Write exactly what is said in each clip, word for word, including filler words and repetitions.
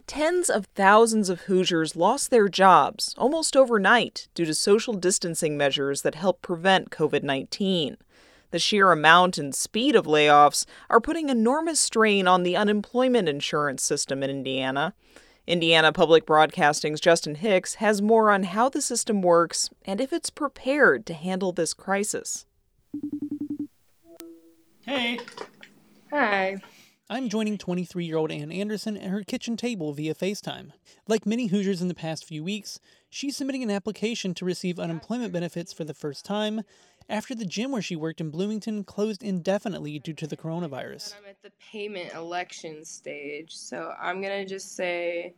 Tens of thousands of Hoosiers lost their jobs almost overnight due to social distancing measures that help prevent covid nineteen. The sheer amount and speed of layoffs are putting enormous strain on the unemployment insurance system in Indiana. Indiana Public Broadcasting's Justin Hicks has more on how the system works and if it's prepared to handle this crisis. Hey. Hi. I'm joining twenty-three-year-old Ann Anderson at her kitchen table via FaceTime. Like many Hoosiers in the past few weeks, she's submitting an application to receive unemployment benefits for the first time after the gym where she worked in Bloomington closed indefinitely due to the coronavirus. I'm at the payment election stage, so I'm going to just say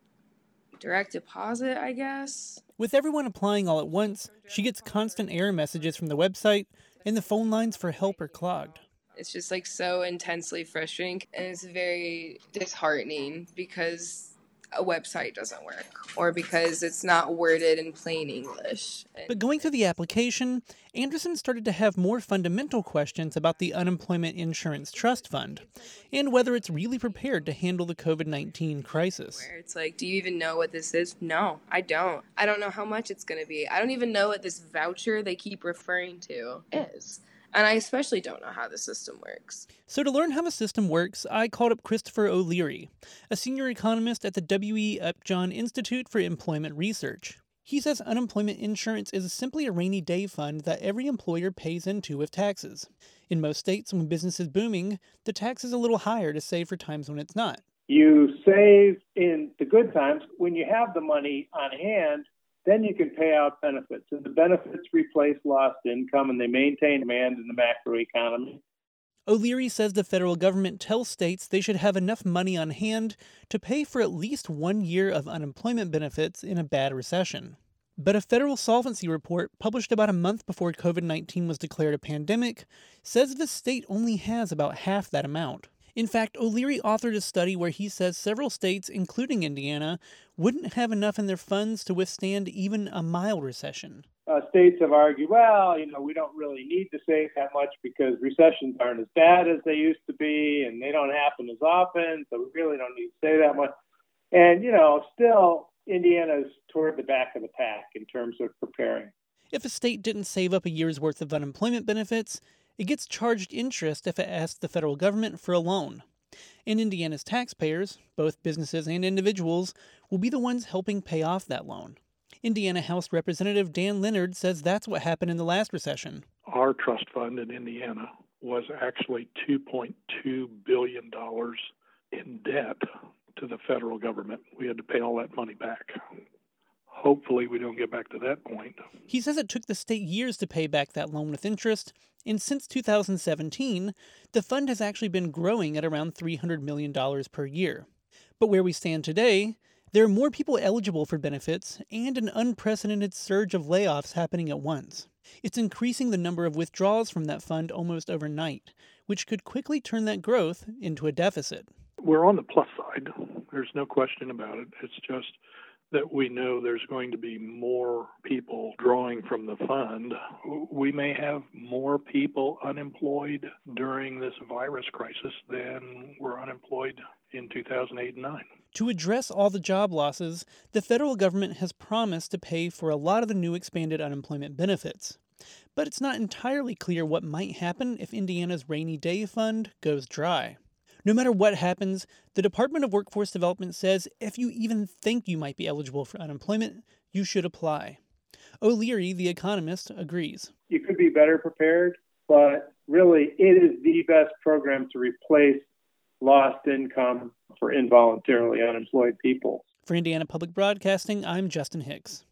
direct deposit, I guess. With everyone applying all at once, she gets constant error messages from the website, and the phone lines for help are clogged. It's just like so intensely frustrating, and it's very disheartening because a website doesn't work or because it's not worded in plain English. But going through the application, Anderson started to have more fundamental questions about the Unemployment Insurance Trust Fund and whether it's really prepared to handle the covid nineteen crisis. Where it's like, do you even know what this is? No, I don't. I don't know how much it's going to be. I don't even know what this voucher they keep referring to is. And I especially don't know how the system works. So to learn how the system works, I called up Christopher O'Leary, a senior economist at the W E Upjohn Institute for Employment Research. He says unemployment insurance is simply a rainy day fund that every employer pays into with taxes. In most states, when business is booming, the tax is a little higher to save for times when it's not. You save in the good times. When you have the money on hand, then you can pay out benefits. And the benefits replace lost income, and they maintain demand in the macroeconomy. O'Leary says the federal government tells states they should have enough money on hand to pay for at least one year of unemployment benefits in a bad recession. But a federal solvency report published about a month before covid nineteen was declared a pandemic says the state only has about half that amount. In fact, O'Leary authored a study where he says several states, including Indiana, wouldn't have enough in their funds to withstand even a mild recession. Uh, states have argued, well, you know, we don't really need to save that much because recessions aren't as bad as they used to be, and they don't happen as often, so we really don't need to save that much. And, you know, still, Indiana's toward the back of the pack in terms of preparing. If a state didn't save up a year's worth of unemployment benefits, it gets charged interest if it asks the federal government for a loan. And Indiana's taxpayers, both businesses and individuals, will be the ones helping pay off that loan. Indiana House Representative Dan Leonard says that's what happened in the last recession. Our trust fund in Indiana was actually two point two billion dollars in debt to the federal government. We had to pay all that money back. Hopefully we don't get back to that point. He says it took the state years to pay back that loan with interest, and since two thousand seventeen, the fund has actually been growing at around three hundred million dollars per year. But where we stand today, there are more people eligible for benefits and an unprecedented surge of layoffs happening at once. It's increasing the number of withdrawals from that fund almost overnight, which could quickly turn that growth into a deficit. We're on the plus side. There's no question about it. It's just that we know there's going to be more people drawing from the fund. We may have more people unemployed during this virus crisis than were unemployed in two thousand eight and nine. To address all the job losses, the federal government has promised to pay for a lot of the new expanded unemployment benefits. But it's not entirely clear what might happen if Indiana's rainy day fund goes dry. No matter what happens, the Department of Workforce Development says if you even think you might be eligible for unemployment, you should apply. O'Leary, the economist, agrees. You could be better prepared, but really it is the best program to replace lost income for involuntarily unemployed people. For Indiana Public Broadcasting, I'm Justin Hicks.